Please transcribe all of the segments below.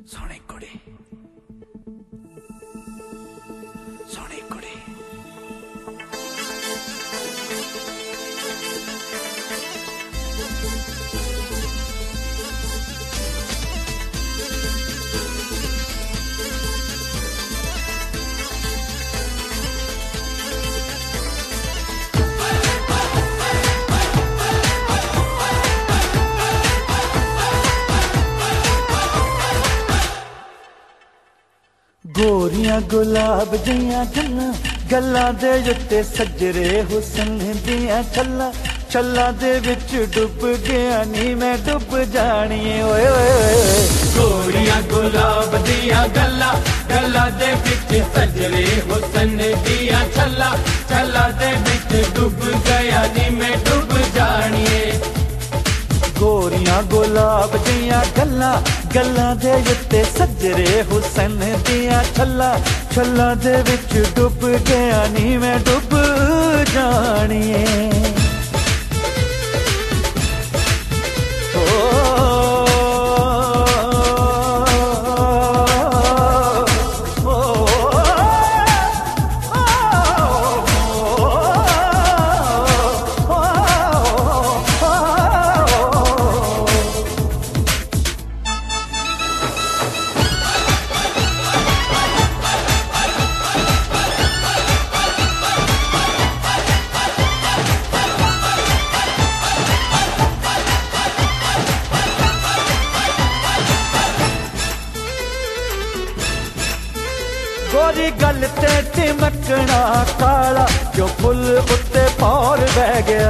सोनी कुड़ी सोनी कुड़ी गोरियां गुलाब दियां गल्लां गल्लां दे उत्ते सजरे हुसन दियां छल्लां छल्लां दे विच डुब गया नी मैं डुब जानिए ओए ओए। गोरियां गुलाब दियां गल्लां गल्लां दे विच सजरे हुसन दियां छल्लां छल्लां दे विच डुब गया नी मैं डुब जानिए। गोरियां गुलाब दियां गल्लां गल्लां दे उत्ते सजरे हुसन दियां छल्लां छल्लां दे विच डुब गया नी मैं डुब जानिए। गोरी गल ते टिमकना काला जो फुल उत्ते पौर बह गया।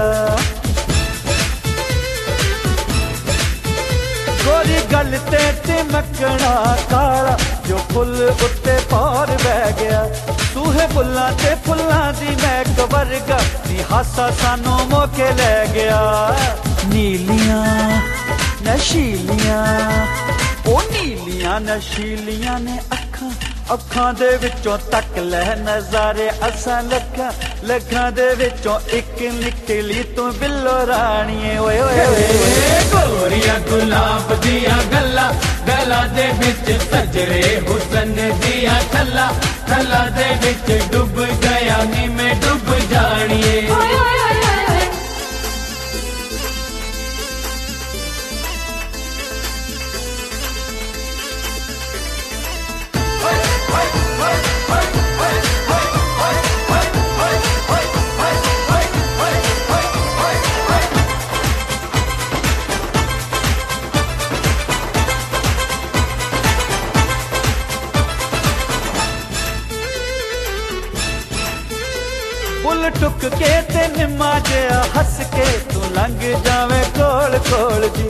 गोरी गल ते टिमकना काला जो फुल उत्ते पौर बह गया। तूहे फुल्लां ते फुल्लां दी महक वर्गा नी हासा सानू मौके लै गया। नीलियां नशीलियां ओ नीलियां नशीलियां ने अखां अखां दे विचों तक लै नजारे असां लखां लखां दे विचों एक निकली तू बिल्लो राणीए ओए ओए। गोरियां गुलाब दियां गल्लां गल्लां दे विच सजरे हुसन दियां छल्लां छल्लां दे विच डुब गया नी मैं डुब जानिए। फुल टुक के ते निम्मा जिहा हस के तू लंघ जावे कोल कोल जी।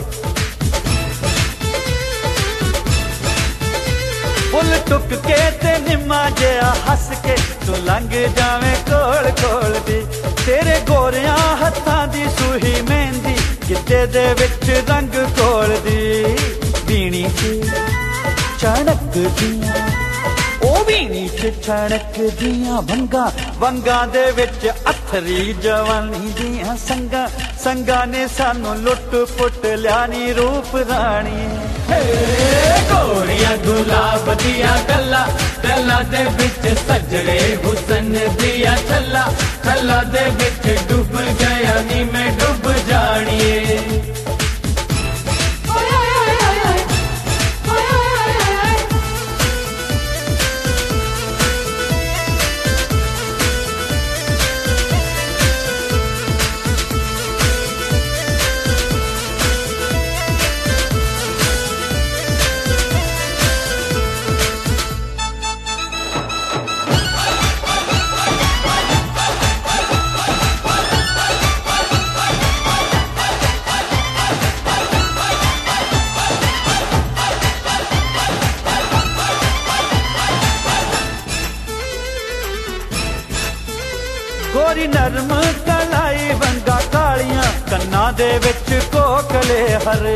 फुल टुक के ते निम्मा जिहा हस के तू लंघ जावे कोल कोल जी। तेरे गोरियां हत्थां दी सूही मेहंदी गिद्दे दे विच रंग कोल दी। बीणी च चणक दियां ओ बीणी च छणक दियां वंगा वंगा दे विच अथरी जवानी दियां संगा संगा ने सानू लुट पुट लिया नी रूप राणी। गोरियां गुलाब दियां गल्लां गल्लां दे विच सजरे हुसन दियां छल्लां छल्लां दे विच डुब गया नी मैं डुब जानिए। गोरी नरम कलाई वंगा कालियां कन्ना दे विच कोकले हरे।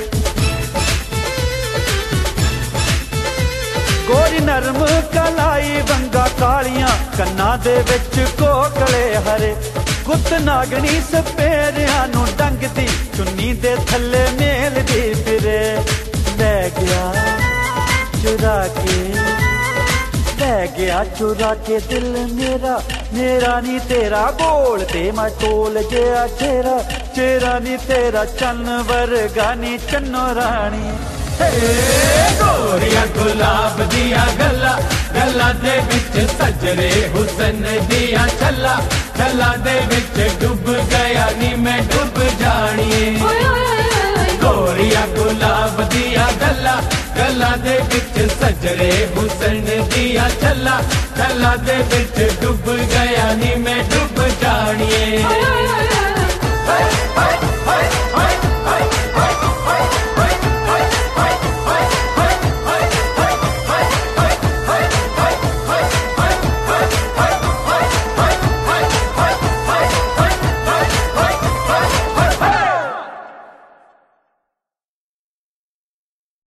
गोरी नरम कलाई वंगा कालियां कन्ना दे विच कोकले हरे। गुत नागनी सपेरिया नू डंगदी चुन्नी दे थल्ले मेल दी फिरे। लै गया चुरा के रह गया चुरा के दिल मेरा, मेरा नी तेरा गोल ते मैं टोल गया चेहरा, चेहरा नी तेरा चन्न वर्गा नी चन्नो रानी। गोरिया गुलाब दिया गला, गला दे विच सजरे हुसन दिया छला, छला दे विच डूब गया नी मैं डूब जानी। गोरिया गुलाब दिया गला, गला दे विच सजरे हुसन दिया छला, छला दे विच डूब गया नी मैं डूब जानी।